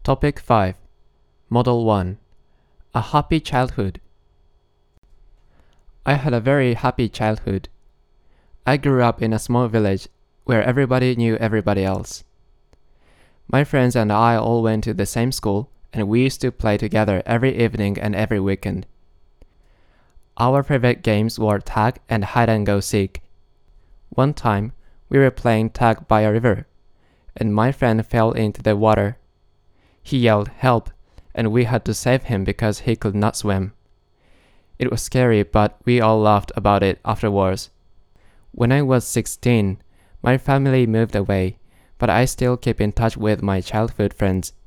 Topic 5. Model 1. A happy childhood. I had a very happy childhood. I grew up in a small village where everybody knew everybody else. My friends and I all went to the same school, and we used to play together every evening and every weekend. Our favorite games were tag and hide and go seek. One time, we were playing tag by a river, and my friend fell into the water. He yelled help, and we had to save him because he could not swim. It was scary, but we all laughed about it afterwards. When I was 16, my family moved away, but I still keep in touch with my childhood friends.